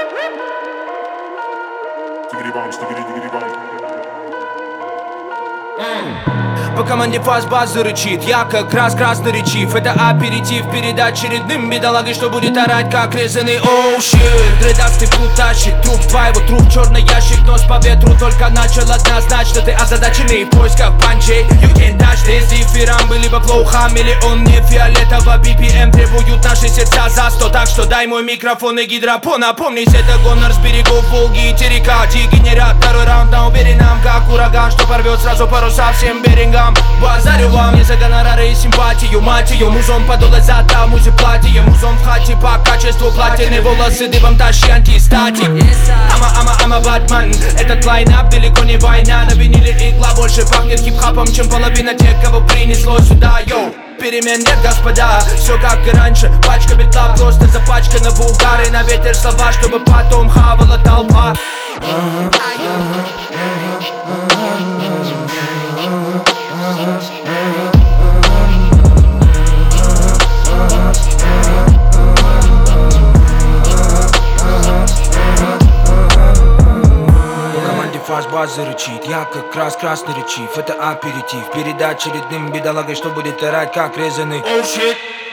По команде фаз-база рычит, я как раз красноречив. Это аперитив перед очередным бедолагой, что будет орать как резаный. Оу щит, дредастый путь тащит труп твоего, труп черный ящик. Нос по ветру только начал, однозначно ты озадаченный в поисках панчей. You can't touch this, дифирамбы либо плохо, миллион не фиолетово. BPM требуют наши сердца за 100. Так что дай мой микрофон и гидропон. Напомнись, это гонор с берегов Волги и терека. Дегенерат, второй раунд на уверенном, как ураган, что порвет сразу паруса всем берегам. Базарю вам не за гонорары и симпатию. Мать ее, музон подулась за музе платье. Музон в хате по качеству платины. Волосы дыбом тащи антистатик. Ама Батман. Этот лайнап далеко не война. На виниле игла больше пахнет хип-хопом, чем половина тех, кого принесло сюда. Йоу, перемен нет, господа, все как и раньше. Пачка битла просто запачкана в угары. На ветер слова, чтобы потом хавала толпа. Фаз-база рычит, я как раз красноречив. Это аперитив перед очередным бедолагой, что будет орать как резаный. Oh shit.